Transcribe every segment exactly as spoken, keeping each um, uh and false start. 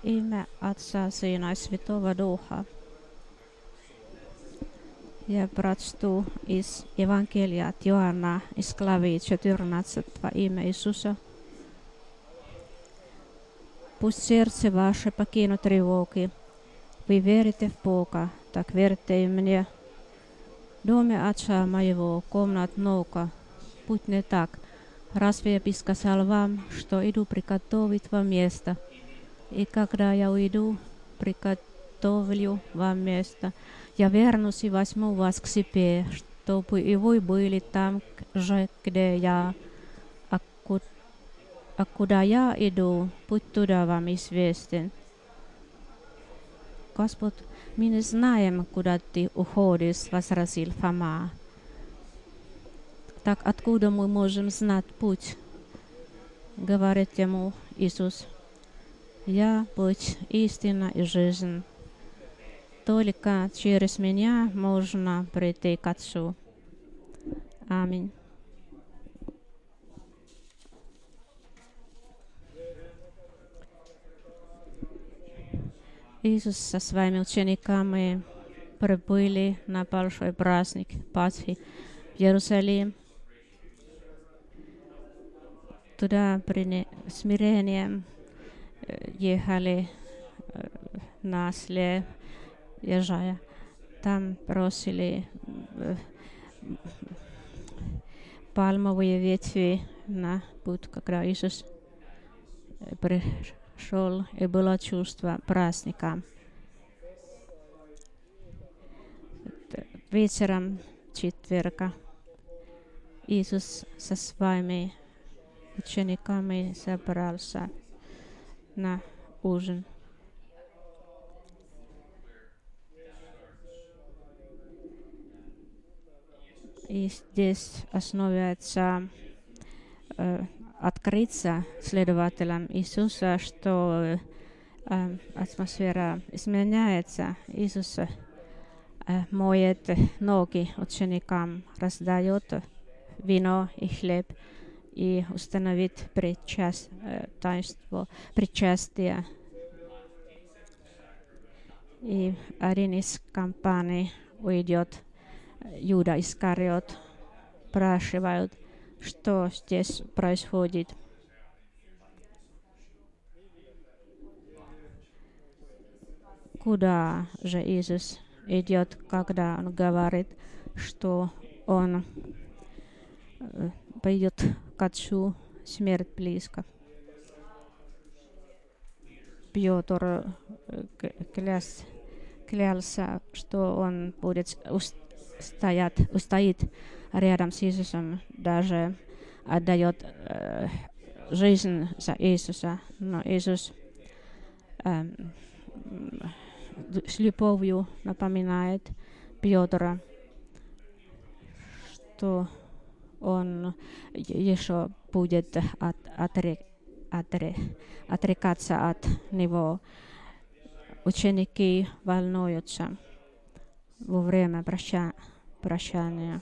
Имя Отца, Сына и Святого Духа. Я прочту из Евангелия от Иоанна, из главы четырнадцать, во имя Иисуса. Пусть сердце ваше покинут тревоги. Вы верите в Бога, так верьте и мне. В доме Отца моего комнат много. Будь не так. Разве я бы сказал вам, что иду приготовить вам место? И когда я уйду, приготовлю вам место, я вернусь и возьму вас к себе, чтобы и вы были там же, где я. А, ку- а куда я иду, путь туда вам известен. Господь, мы не знаем, куда ты уходишь, возразил Фома. Так откуда мы можем знать путь? Говорит ему Иисус. Я путь, истина и жизнь. Только через меня можно прийти к Отцу. Аминь. Иисус со своими учениками прибыли на большой праздник Пасхи в Иерусалим. Туда при смирением ехали на осле, езжая. Там бросили пальмовые ветви на путь, когда Иисус пришел, и было чувство праздника. Вечером четверга Иисус со своими учениками собрался на ужин. И здесь основывается э, открыться следователям Иисуса, что э, атмосфера изменяется. Иисус э, моет ноги ученикам, раздает вино и хлеб и установит причаст, э, таинство причастия. И один из компаний уйдет. Иуда Искариот спрашивают, что здесь происходит. Куда же Иисус идет, когда Он говорит, что Он э, пойдет к Отцу, смерть близко. Петр э, кляс, клялся, что он будет устоять, устоит рядом с Иисусом, даже отдает э, жизнь за Иисуса. Но Иисус э, с любовью напоминает Петра, что он еще будет от, отрек, отре, отрекаться от него. Ученики волнуются во время проща, прощания.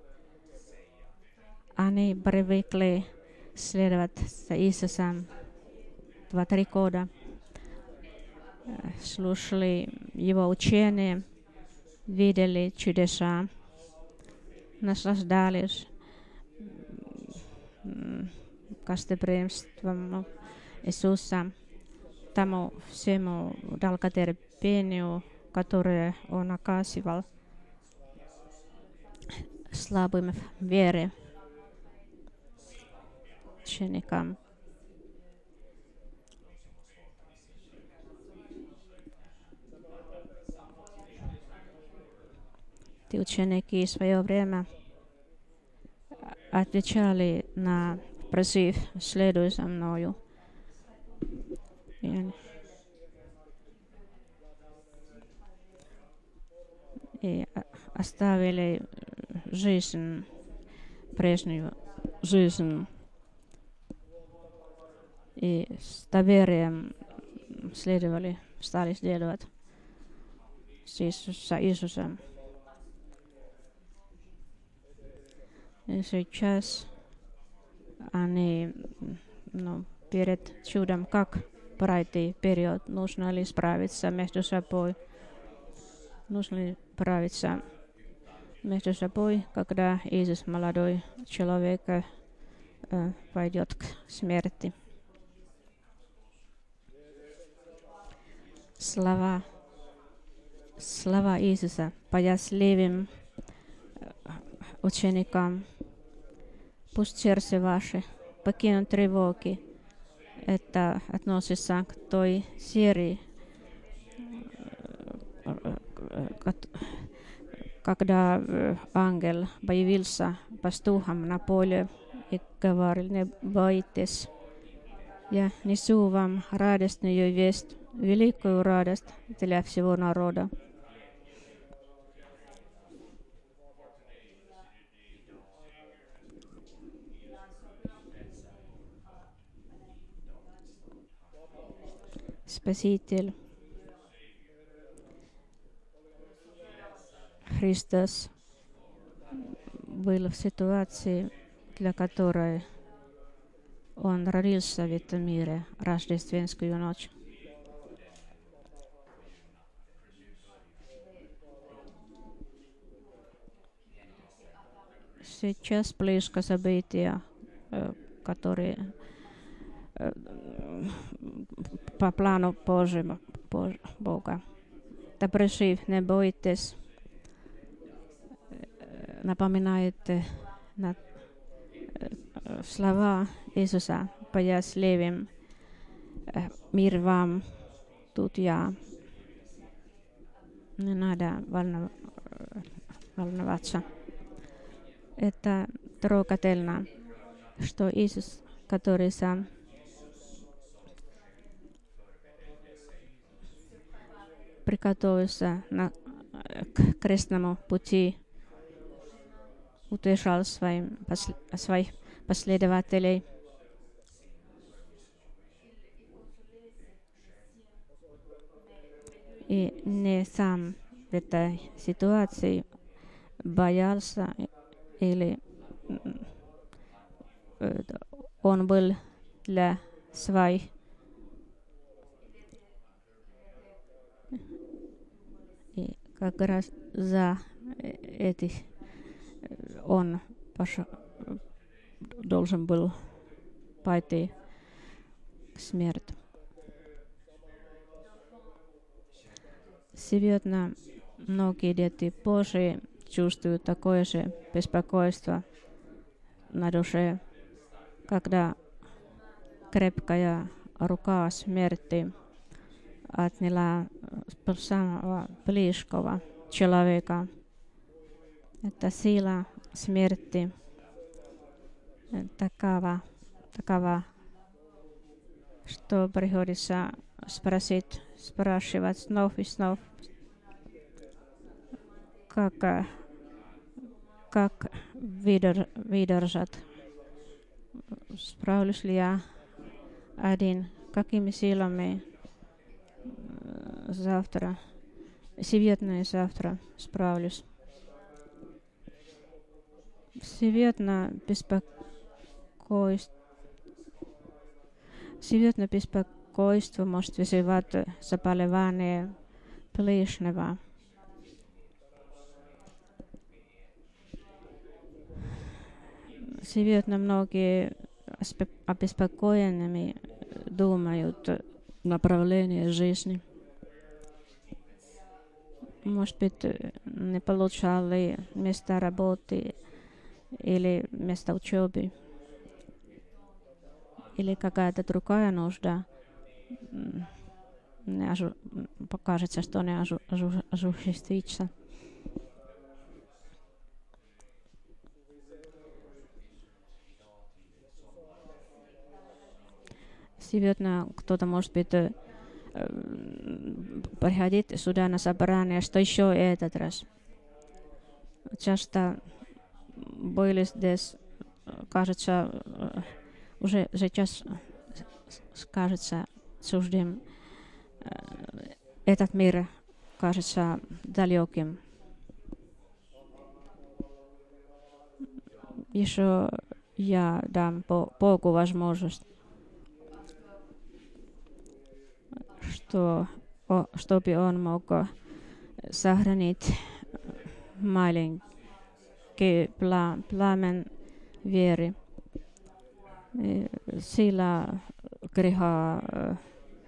Они привыкли следовать за Иисусом два-три года, слушали Его учения, видели чудеса, наслаждались гостеприимством Иисуса, тому всему долготерпению, которое Он оказывал слабым в вере ученикам. Те ученики в свое время отвечали на призыв «Следуй за мною». И, и оставили жизнь, прежнюю жизнь, и с доверием следовали, стали следовать за Иисусом. И сейчас они ну, перед чудом, как пройти период, нужно ли справиться между собой, нужно ли справиться между собой, когда Иисус, молодой человек, э, пойдет к смерти. Слова, слова Иисуса поясливым ученикам: пусть сердце ваше покинут тревоги. Это относится к той серии, когда ангел появился пастухам на поле и говорил: не бойтесь, я несу вам радостную весть, великую радость для всего народа. Спаситель Христос был в ситуации, для которой Он родился в этом мире рождественскую ночь. Сейчас близко события, которые по плану Божьему, Бога. Доброжив, не бойтесь, напоминает на слова Иисуса поясливым: мир вам, тут я. Не надо волноваться. Это трогательно, что Иисус, который сам приготовился на, к крестному пути, утешал своим, своих последователей. И не сам в этой ситуации боялся, или он был для своих и как раз за этих он пошел, должен был пойти к смерти. Сегодня многие дети Божии чувствуют такое же беспокойство на душе, когда крепкая рука смерти отняла самого близкого человека. Это сила смерти такова, такова, что приходится спросить, спрашивать снова и снова, как, как выдер, выдержать, справлюсь ли я один, какими силами завтра, сегодня и завтра справлюсь. Сегодня беспокойство, сегодня беспокойство может вызывать заболевание ближнего. Сегодня многие обеспокоенными думают направление жизни. Может быть, не получали место работы или место учебы, или какая-то другая нужда. Не ожу... покажется, что не ожу... ожу... осуществится. Сегодня кто-то, может быть, приходит сюда на собрание, что еще этот раз. Часто были здесь, кажется, уже сейчас, кажется, чуждым. Этот мир кажется далеким. Еще я дам Богу возможность что, о, чтобы он мог сохранить маленький пла, пламен веры. И сила греха,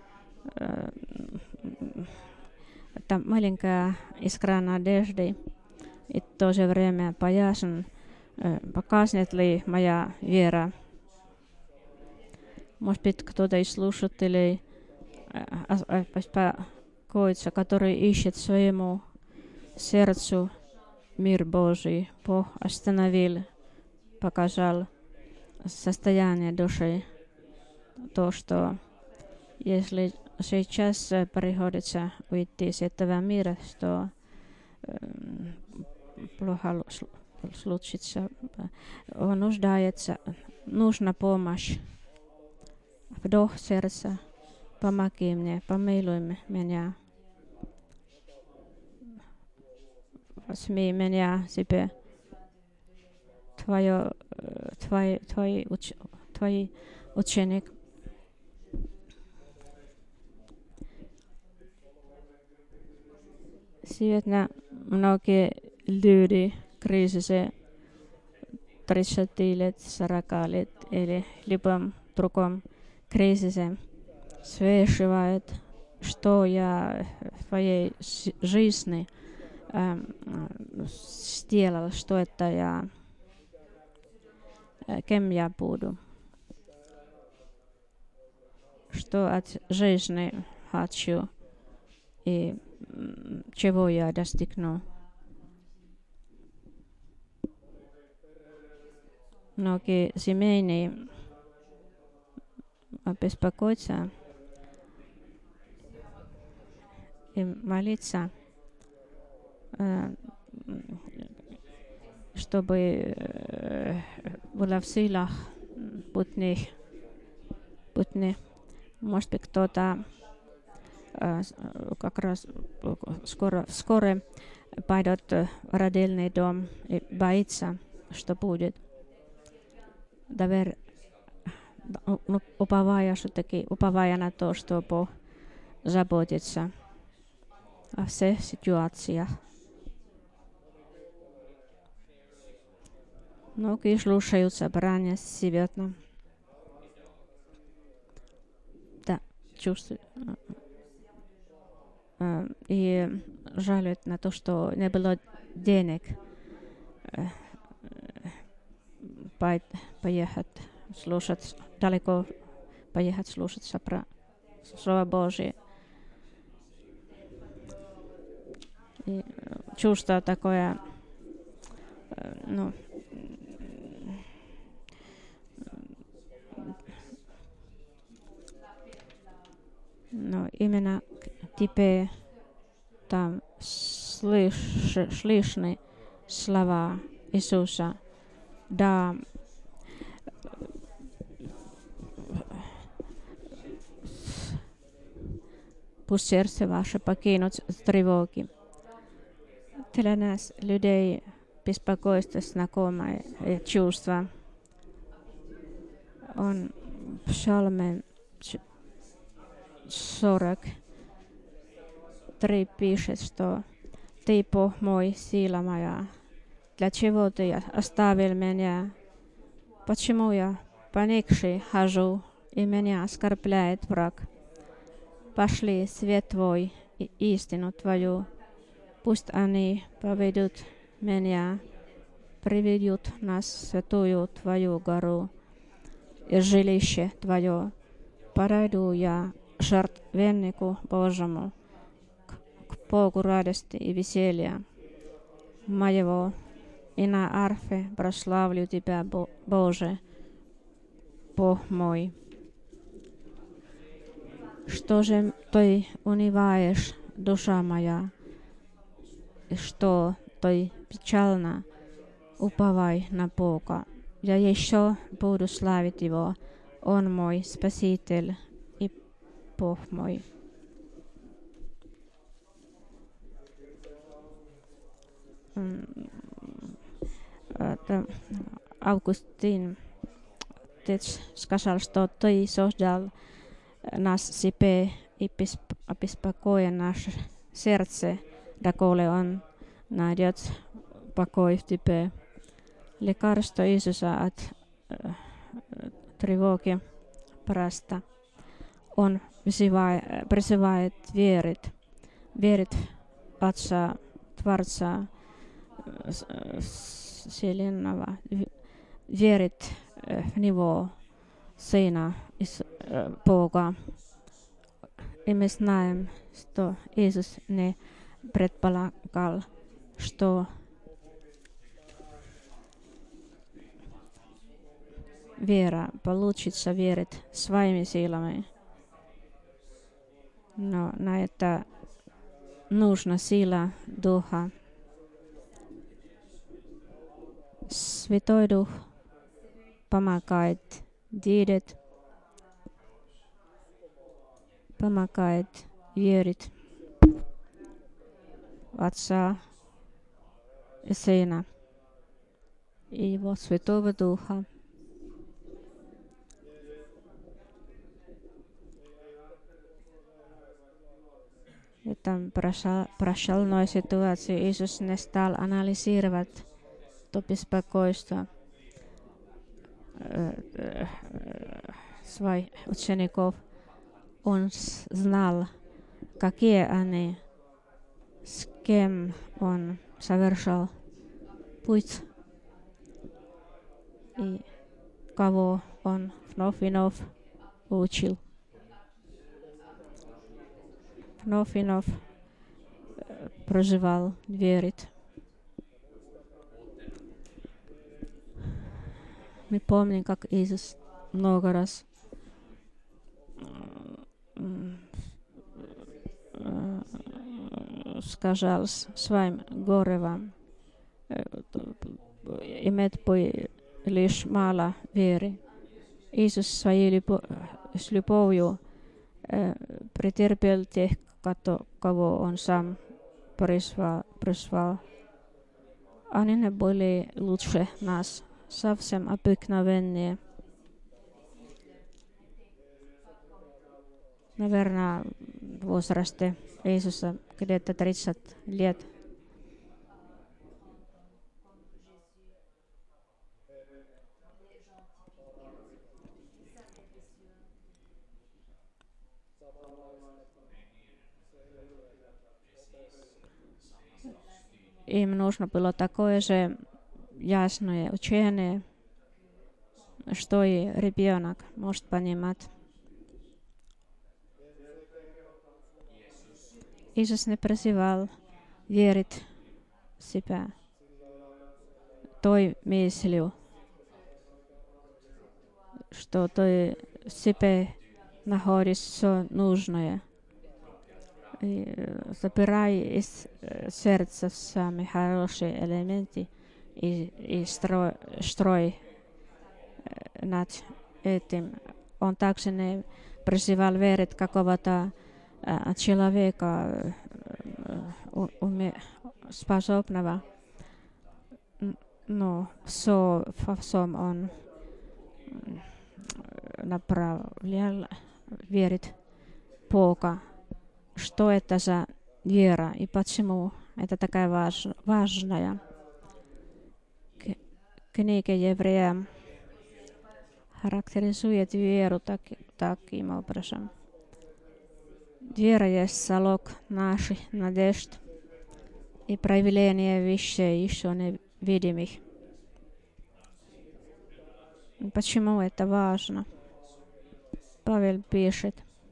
там маленькая искра надежды, и в то же время поясен, показнет ли моя вера. Может быть, кто-то из слушателей, беспокоится, который ищет своему сердцу мир Божий. Бог остановил, показал состояние души. То, что если сейчас приходится уйти из этого мира, что э, плохо случится. Он нуждается, нужна помощь. Вдох сердца, помоги мне, помилуй меня. Возьми меня себе, твое, твой, твой, уч, твой ученик. Сегодня многие люди в кризисе тридцать лет, сорок лет или любом другом кризисе спрашивают, что я в своей жизни э, сделал, что это я, э, кем я буду, что от жизни хочу и чего я достигну. Многие семейные беспокоятся и молятся, чтобы было в силах путних, путних. Может быть, кто-то как раз скоро, скоро пойдет в родильный дом и боится, что будет. Довер, уповая, все-таки, уповая на то, что Бог заботится о всех ситуациях. Многие слушают собрания сегодня. Да, чувствуют. И жалуют на то, что не было денег поехать слушать, далеко поехать слушать про Слово Божие. И чувство такое, ну, но именно теперь там слыш, слышны слова Иисуса. Да, пусть сердце ваше покинут тревоги. Для нас, людей, беспокойство знакомое чувство. Он в Псалме сорок три пишет, что «Ты, Бог мой, сила моя, для чего Ты оставил меня? Почему я поникший хожу, и меня оскорбляет враг? Пошли свет Твой и истину Твою, пусть они поведут меня, приведут нас в святую Твою гору и жилище Твое. Подойду я жертвеннику Божьему, к Богу радости и веселья моего, и на арфе прославлю Тебя, Боже, Бог мой». Что же Ты унываешь, душа моя, и что Ты печально, уповай на Бога. Я еще буду славить Его, Он мой Спаситель и Бог мой. Августин отец сказал, что Ты создал нас себе и обеспокоен наше сердце, доколе Он найдет покой в Тебе. Лекарство Иисуса от э, тревоги просто. Он призывает, призывает верить, верить в Отца, Творца Вселенного, верить в Него, Сына Бога. И мы знаем, что Иисус не предполагал, что вера получится верить своими силами. Но на это нужна сила Духа. Святой Дух помогает видеть, помогает верить в Отца и Сына и Его Святого Духа. В этом прощальной ситуации Иисус не стал анализировать то беспокойство своих учеников. Он знал, какие они, с кем он совершал путь и кого он вновь и вновь учил. Вновь и вновь проживал, верит. Мы помним, как Иисус много раз сказал своим горевам, иметь лишь мало веры. Иисус своей с любовью претерпел тех, кого Он сам призвал. призвал. Они не были лучше нас, совсем обыкновенные. Наверное, в возрасте Иисуса где-то тридцать лет. Им нужно было такое же ясное учение, что и ребенок может понимать. Иисус не призывал верить в себя той мыслью, что ты в себе находишь все нужное. И забирай из сердца самые хорошие элементы и, и строй, строй над этим. Он также не призывал верить какого-то uh, человека, uh, уме, способного, но все, во всем он направлял верить в Бога. Что это за вера и почему это такая важ, важная. Книга Евреям характеризует веру так, таким образом. Вера есть залог наших надежд и проявление вещей еще невидимых. Почему это важно? Павел пишет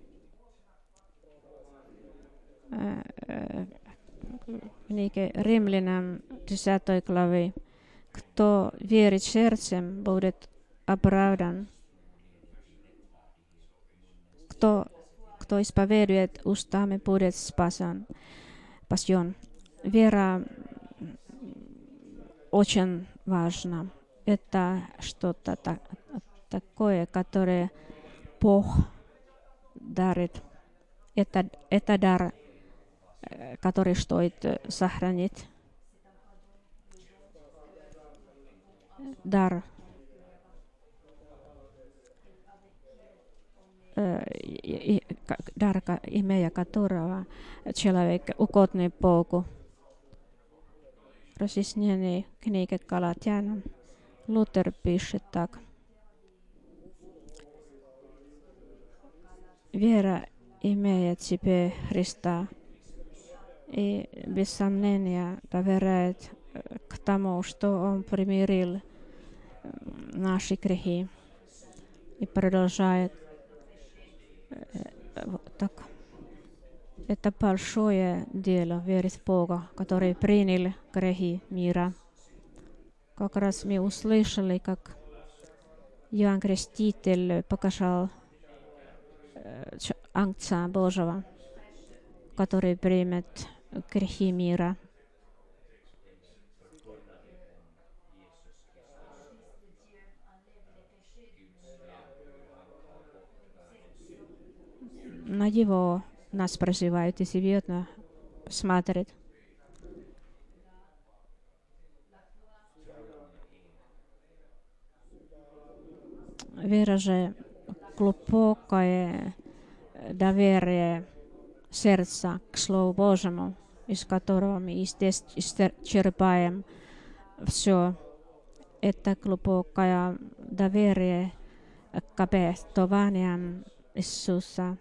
в книге Римлянам десятой главе: кто верит сердцем, будет оправдан. Кто, кто исповедует устами, будет спасен. спасен. Вера очень важна. Это что-то так, такое, которое Бог дарит. Это, это дар, который стоит сохранить. Дар. И, и, дара имея которого человек угодный Богу. Разъяснение книги Галатянам Лутер пишет так. Вера имеет в себе Христа и без сомнения доверяет к тому, что Он примирил наши грехи и продолжает так. Это большое дело верить в Бога, который принял грехи мира. Как раз мы услышали, как Иоанн Креститель показал Агнца Божьего, который примет грехи мира. На Него нас прозывают и серьезно смотрят. Вера же глубокое доверие сердца к Слову Божьему, из которого мы исчерпаем все. Это глубокое доверие к обетованиям Иисуса,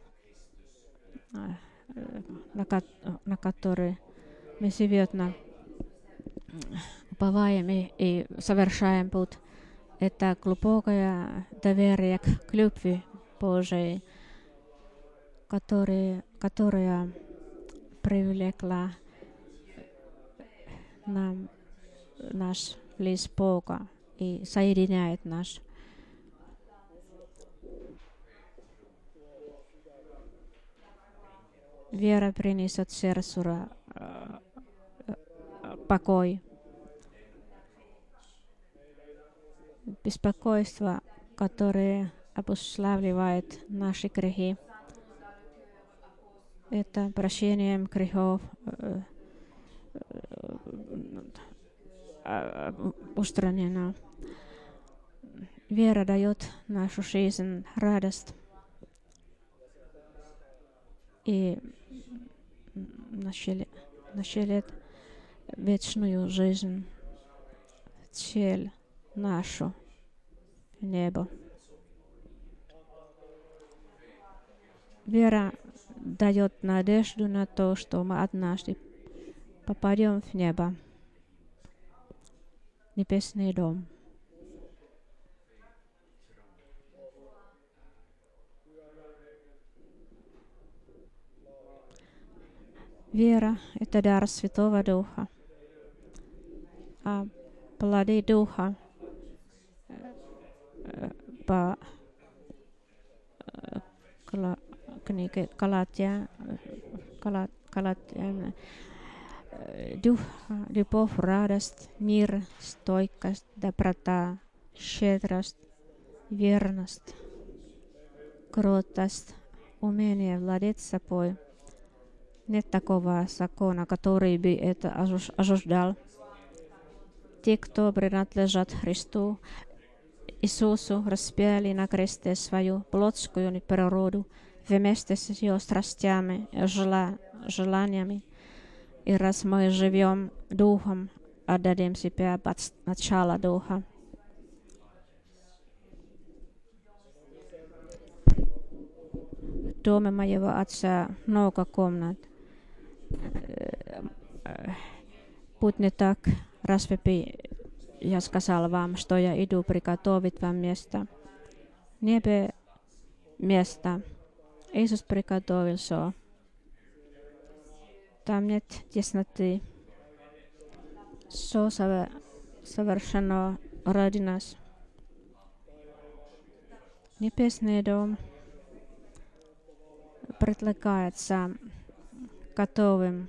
на, на которые мы серьезно уповаем и, и совершаем путь. Это глубокое доверие к любви Божией, который, которая привлекла нам наш близ Бога и соединяет нас. Вера принесет сердцу покой. Беспокойство, которое обуславливает наши грехи. Это прощением грехов устранено. Вера дает нашу жизнь радость и населит вечную жизнь, цель нашу небо. Вера дает надежду на то, что мы однажды попадем в небо, небесный дом. Вера — это дар Святого Духа, а плоды Духа по книге Галатия, Галатия, дух, любовь, радость, мир, стойкость, доброта, щедрость, верность, кротость, умение владеть собой. Нет такого закона, который бы это осуждал. Те, кто принадлежат Христу, Иисусу, распяли на кресте свою плотскую природу вместе с ее страстями и желаниями. И раз мы живем Духом, отдадим себя под начало Духа. В доме моего Отца много комнат. Будь не так, разве бы я сказал вам, что я иду приготовить вам место? В небе место. Иисус приготовил все. Там нет тесноты. Все совершено ради нас. Небесный дом предлагается готовым.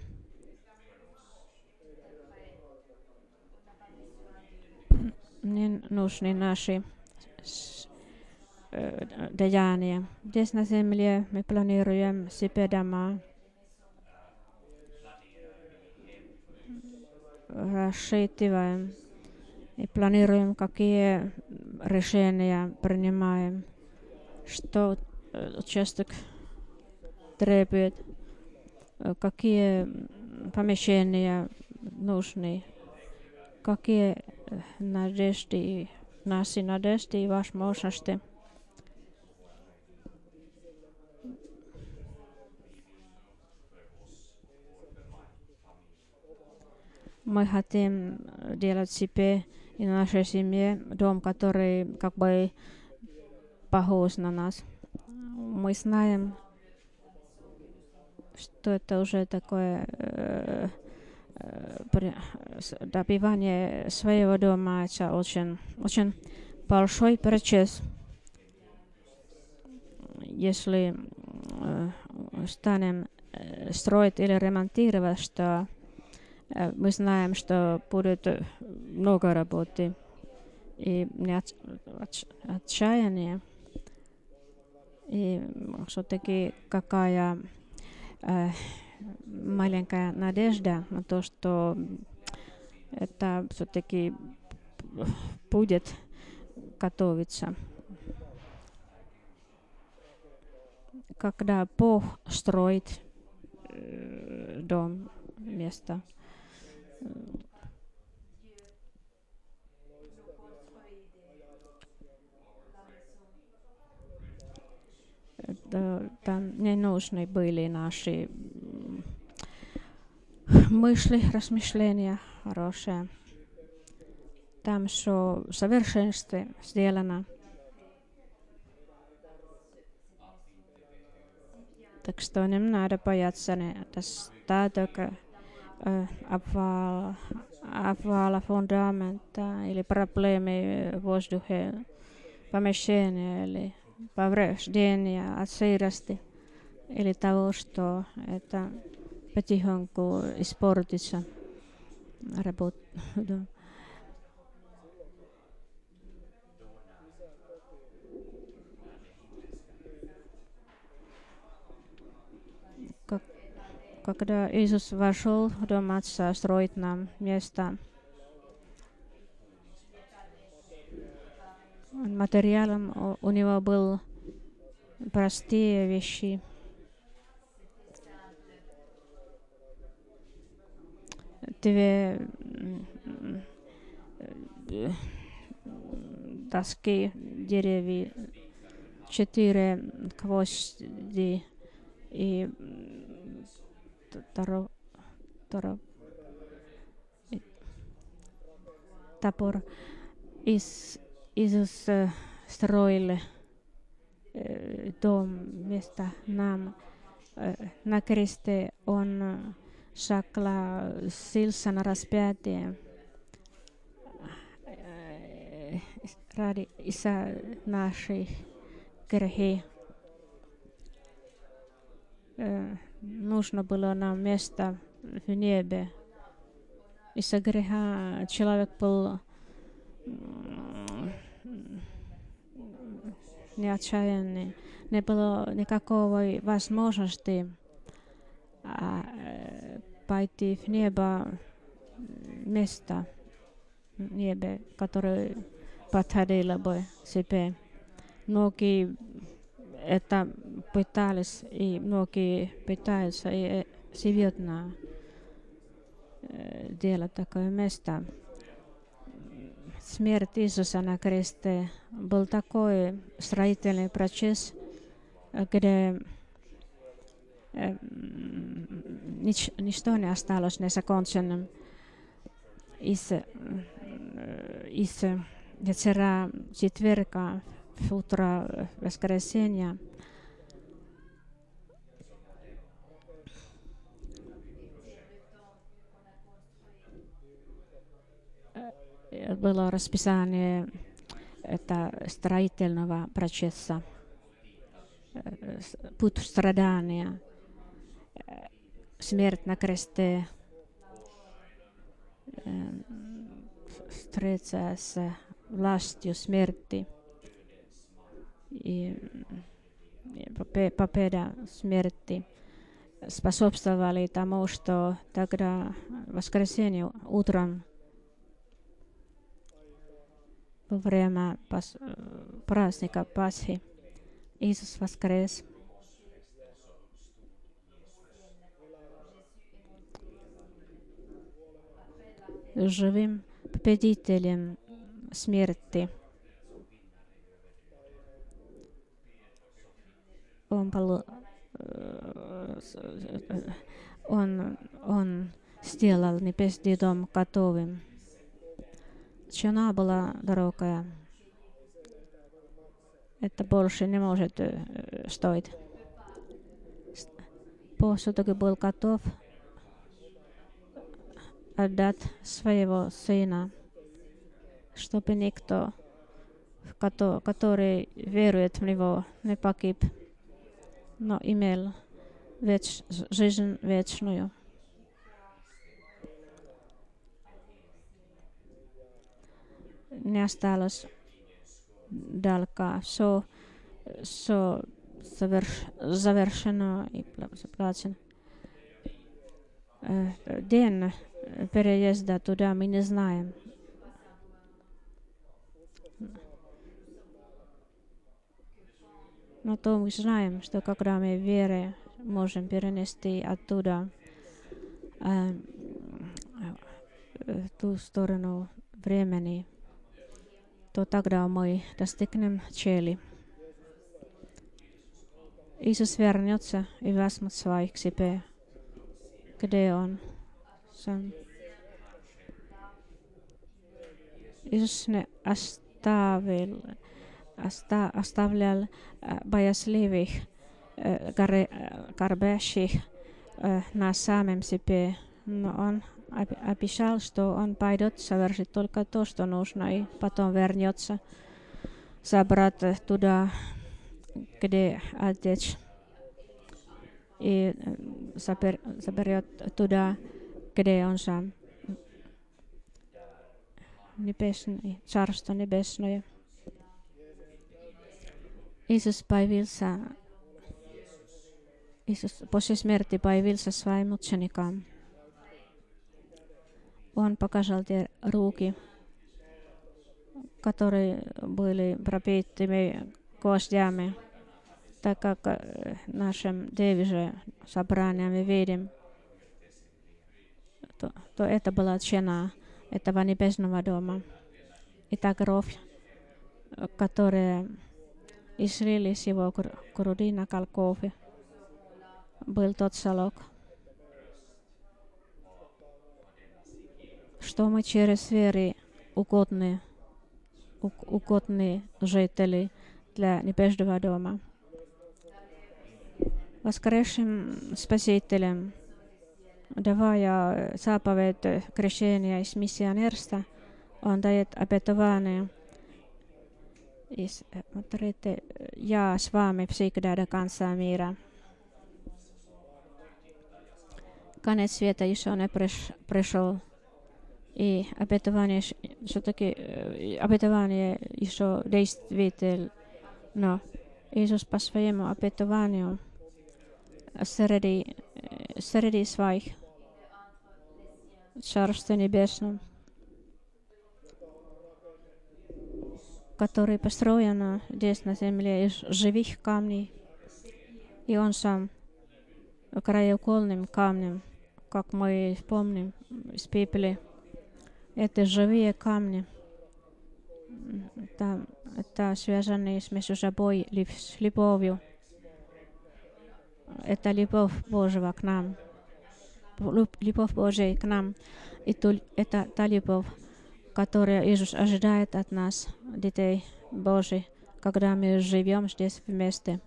Не нужны наши э, деяния. Здесь на земле мы планируем себе дома, рассчитываем и планируем, какие решения принимаем, что участок требует, какие помещения нужны, какие надежды, наши надежды и возможности. Мы хотим делать себе и нашей семье дом, который как бы похож на нас. Мы знаем, что это уже такое э, э, добивание своего дома, это очень, очень большой процесс. Если э, станем э, строить или ремонтировать, что э, мы знаем, что будет много работы и не от, от, отчаяние. И все-таки какая э, маленькая надежда на то, что это все-таки будет готовиться. Когда Бог строит э, дом, место, э, там не нужны были наши мысли, размышления хорошие. Там все в совершенстве сделано. Так что не надо бояться недостатка, э, обвала, обвала фундамента или проблемы в воздухе, помещения или повреждения от сырости или того, что это потихоньку испортится работа. Как, когда Иисус вошел в дом Отца строить нам место, материалом у, у него был простые вещи. Две доски, деревья, четыре гвозди и торо, торо, и топор. Ис, Иисус э, строил э, дом вместо нам. Э, на кресте Он согласился на распятие э, ради из-за наших грехи. Э, нужно было нам место в небе. Из-за греха человек был не отчаянный. Не было никакой возможности а, пойти в небо, место в небе, которое подходило бы себе. Многие это пытались, и многие пытаются и сегодня делать такое место. Смерть Иисуса на кресте был такой строительный процесс, где э, нич, ничто не осталось незаконченным. Из, э, из вечера четверга в утро воскресенья было расписание это строительного процесса, путь страдания, смерть на кресте, встреча с властью смерти и победа смерти способствовали тому, что тогда в воскресенье утром во время пас, праздника Пасхи Иисус воскрес. живым победителем смерти. Он, полу... он, он сделал небесный дом готовым. Цена была дорогая. Это больше не может э, стоить. Посудок был готов отдать своего сына, чтобы никто, который верует в него, не погиб, но имел веч, жизнь вечную. Не осталось далеко. Все, все заверш, завершено и заплачено. День переезда туда мы не знаем. Но то мы знаем, что когда мы верой можем перенести оттуда э, э, ту сторону времени, то тогда мы достигнем цели. Иисус вернется и возьмет своих к себе, где Он сам. Иисус не оставил, оста, оставлял э, боязливых, э, горбящих э, на самом себе, но Он обещал, что Он пойдет совершить только то, что нужно, и потом вернется забрать туда, где Отец, и забер, заберет туда, где Он сам. Небесный, Царство Небесное. Иисус появился, Иисус после смерти появился своим ученикам. Он показал те руки, которые были пробитыми гвоздями, так как в нашем девизе собрания мы видим, то, то это была цена этого небесного дома. И та кровь, которая излилась с его груди на Голгофе, был тот залог, что мы через веру угодны, угодны жители для небесного дома. Воскресшим Спасителем, давая заповедь крещения из миссионерства, Он дает обетование. И смотрите, я с вами всегда до конца мира. Конец света еще не пришел. И обетование все-таки обетование еще действительно. Но Иисус по своему обетованию среди, среди своих Царства Небесного, который построен здесь на земле из живых камней, и Он сам краеугольным камнем, как мы помним из Библии. Это живые камни. Это, это связано с между собой с любовью. Это любовь Божья к нам. Любовь Божья к нам. И то, это та любовь, которую Иисус ожидает от нас, детей Божьих, когда мы живем здесь вместе.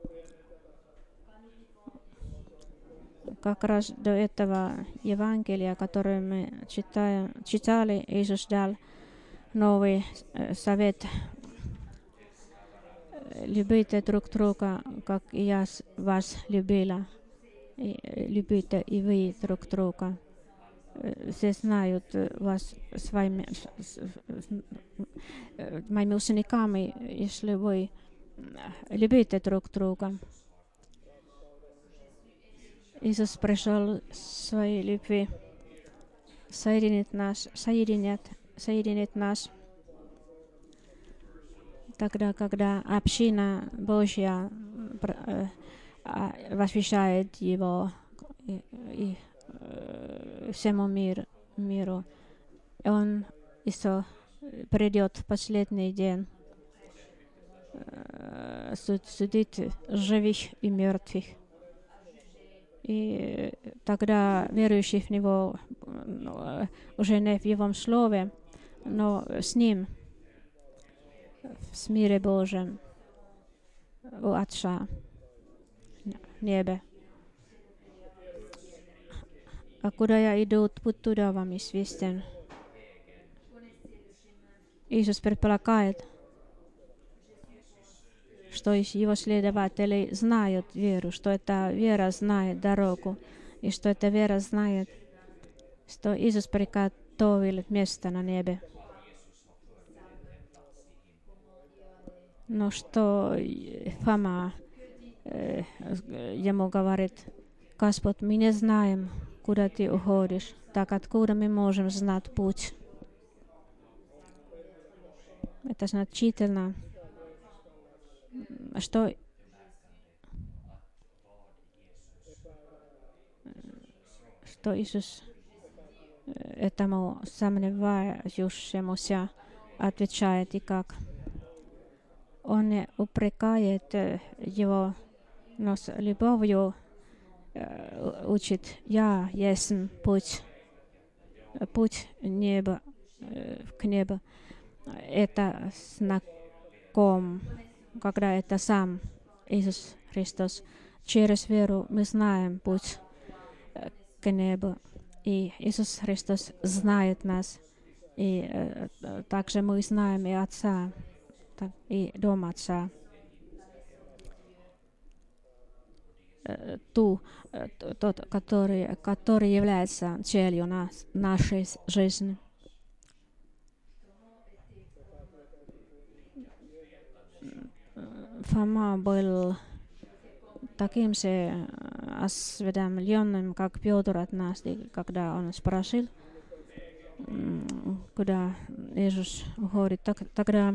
Как раз до этого Евангелия, которое мы читаем, читали, Иисус дал новый э, совет. Любите друг друга, как и я вас любила. И любите и вы друг друга. Все знают вас своими, моими учениками, если вы любите друг друга. Иисус пришел своей любви соединить нас, соединять, соединить нас. Тогда, когда община Божья э, возвещает Его и, и э, всему мир, миру, Он еще придет в последний день судить живых и мертвых. И тогда верующий в Него уже не в Его Слове, но с Ним в мире Божьем у Отца в небе. А куда я иду, путь туда вам известен. Иисус предполагает, что Его следователи знают веру, что эта вера знает дорогу, и что эта вера знает, что Иисус приготовил место на небе. Но что Фома э, ему говорит: Господь, мы не знаем, куда Ты уходишь, так откуда мы можем знать путь? Это значительно, что что Иисус этому сомневающемуся отвечает, и как Он не упрекает его, но с любовью учит: «Я есть путь, путь неба, к небу». Это знаком, когда это сам Иисус Христос. Через веру мы знаем путь к небу, и Иисус Христос знает нас, и э, также мы знаем и Отца, так, и Дом Отца. Э, ту, э, тот, который, который является целью нас, нашей жизни. Фома был таким же осведомленным, как Петр от нас, когда он спросил, куда Иисус уходит. Тогда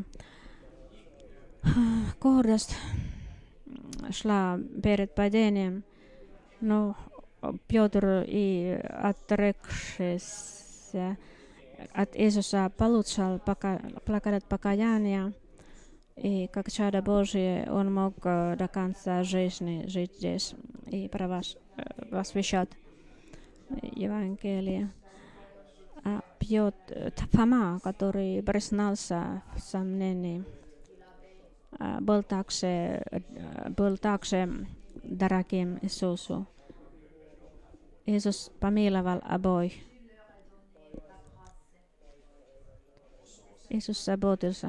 гордость шла перед падением, но Петр, и отрекшись от Иисуса, получал благодать покаяния, и как чадо Божие он мог до конца жизни жить здесь и возвещать Евангелие. А Петр, Фома, который признался в сомнении, был также, был также дорогим Иисусу. Иисус помиловал обоих. Иисус заботился,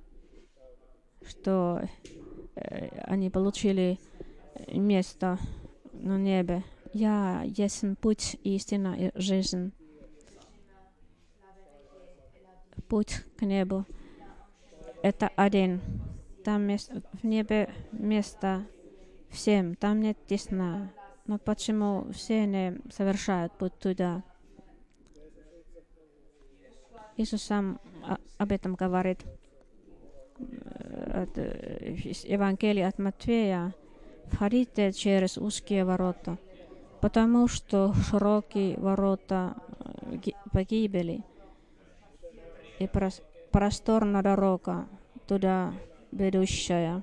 что э, они получили место на небе. Я есть путь, истина и жизнь. Путь к небу — это один. Там место, в небе место всем, там нет тесна. Но почему все не совершают путь туда? Иисус сам об этом говорит. Из Евангелия от Матфея: «Входите через узкие ворота, потому что широкие ворота погибели, и просторна дорога туда ведущая.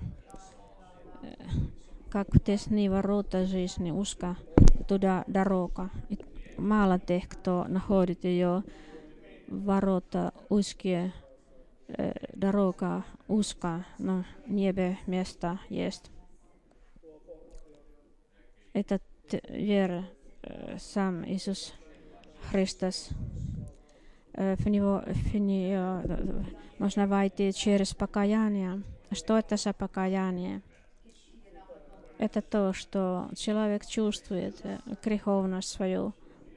Как тесные ворота жизни, узко туда дорога. И мало тех, кто находит ее. Ворота узкие, э, дорога узкая, но в небе место есть». Это вера, э, сам Иисус Христос. Э, в него, в нее можно войти через покаяние. Что это за покаяние? Это то, что человек чувствует греховность свою,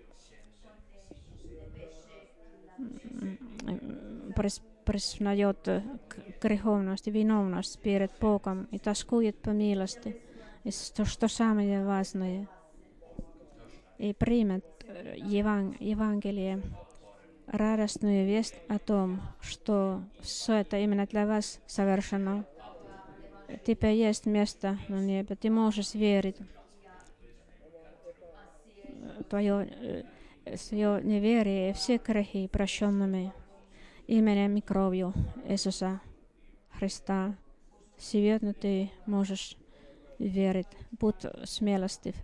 признает греховность и виновность перед Богом и тоскует по милости, и что, что самое важное, и примет еван, Евангелие, радостную весть о том, что все это именно для вас совершено. Тебе есть место на небе, ты можешь верить. Твое с ее неверием все грехи прощенными именем и кровью Иисуса Христа. Сегодня ты можешь верить. Будь смелостив.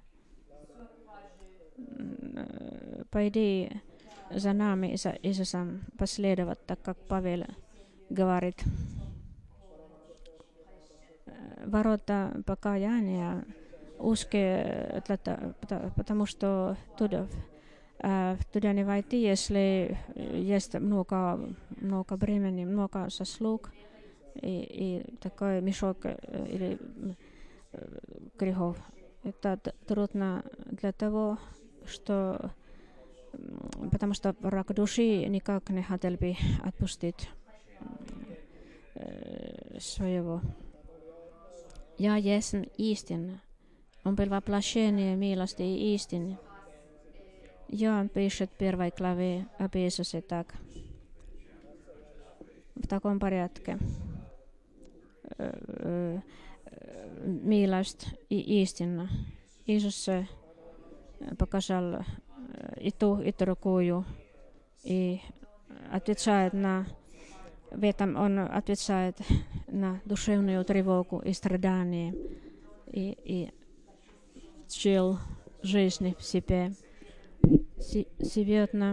Пойди за нами, за Иисусом, последовать, так как Павел говорит. Ворота покаяния узкие, потому что туда, туда не войти, если есть много, много времени, много заслуг и, и такой мешок или грехов. Это трудно для того, что потому что враг души никак не хотел бы отпустить э, своего. Я есть истина. Он был воплощение милости и истины. Иоанн пишет в первой главе об Иисусе так. В таком порядке. Милость и истина. Иисус показал и ту, и другую. И отвечает на... В этом он отвечает на душевную тревогу и страдания. И, и жил жизнь в себе. Сегодня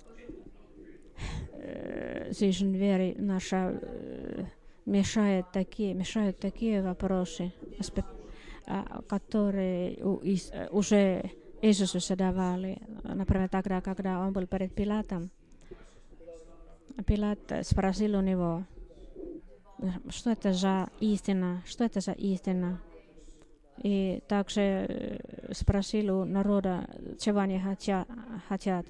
жизнь веры наша мешает такие, мешают такие вопросы, которые уже Иисусу задавали. Например, тогда, когда он был перед Пилатом, Пилат спросил у него, что это за истина, что это за истина. И также спросил у народа, чего они хотят.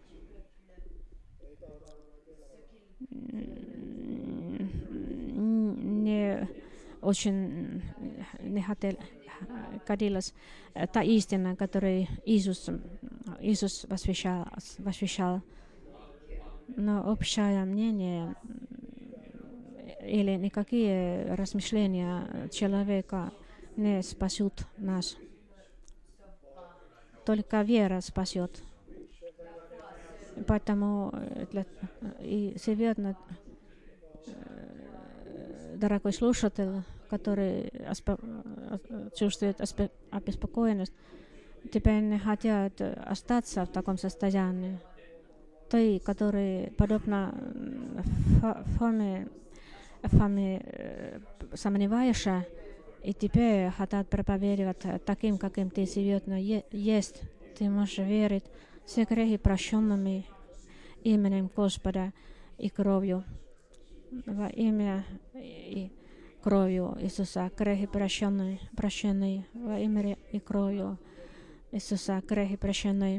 Не очень не хотел, хотелось та истина, которую Иисус, Иисус возвещал, возвещал. Но общее мнение или никакие размышления человека не спасут нас. Только вера спасет. Поэтому для, и сегодня, дорогой слушатель, который чувствует обеспокоенность, теперь не хотят остаться в таком состоянии. Той, который, подобно Фоме, Фоме сомневаешься, и теперь хотят проповедовать таким, каким ты сегодня есть. Ты можешь верить все грехи прощенными именем Господа и кровью. Во имя и кровью Иисуса грехи прощенные, прощенные. Во имя и кровью Иисуса грехи прощенные.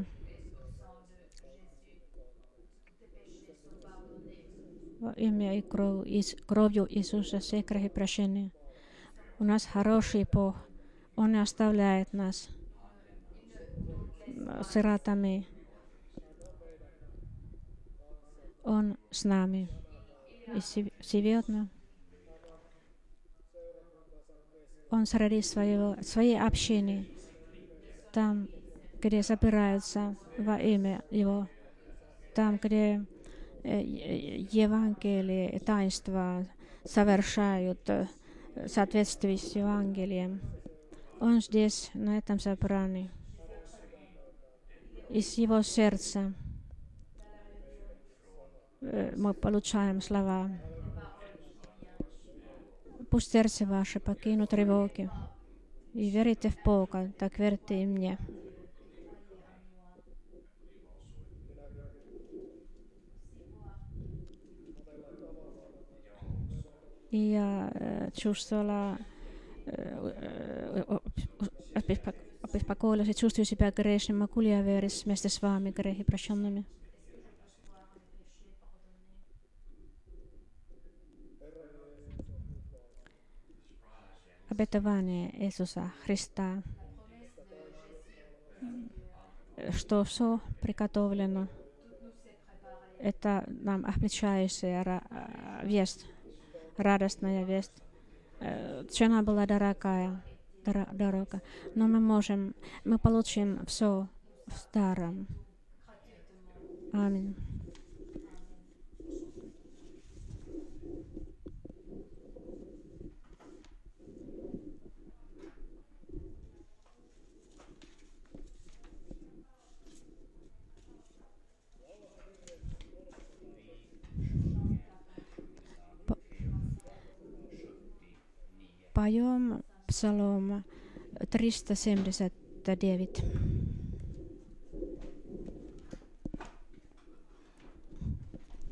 Во имя и кровью Иисуса все грехи прощенные. У нас хороший Бог. Он не оставляет нас сиротами. Он с нами. И сегодня Он среди своего, своей общины, там, где собираются во имя Его, там, где Евангелие и таинства совершают в соответствии с Евангелием. Он здесь, на этом собрании. Из Его сердца мы получаем слова. Пусть сердце ваше покинут тревоги. И верите в Бога, так верьте и мне. И я э, чувствовала, э, обеспокоилась и чувствую себя грешным. Могу ли я верить вместе с вами грехи прощенными? Обетование Иисуса Христа, что все приготовлено, это нам облегчающая весть, радостная весть. Цена была дорогая, дорога, но мы можем, мы получим все в старом. Amen. По- Поем псалом триста семьдесят девять.